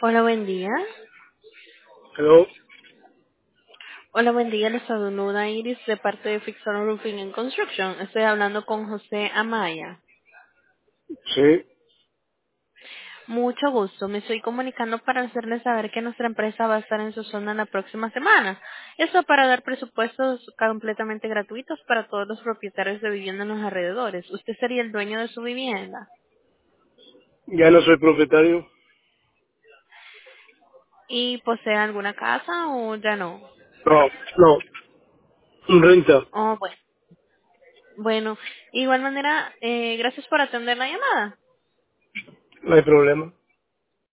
Hola, buen día. Hello. Hola, buen día. Les saluda Iris de parte de Fixer Roofing and Construction. Estoy hablando con José Amaya. Sí, Mucho gusto. Me estoy comunicando para hacerles saber que nuestra empresa va a estar en su zona la próxima semana. Esto para dar presupuestos completamente gratuitos para todos los propietarios de vivienda en los alrededores. ¿Usted sería el dueño de su vivienda? ya no soy propietario. ¿Y posee alguna casa o ya no? No, no, renta, Oh, bueno. Bueno, de igual manera, gracias por atender la llamada. no hay problema.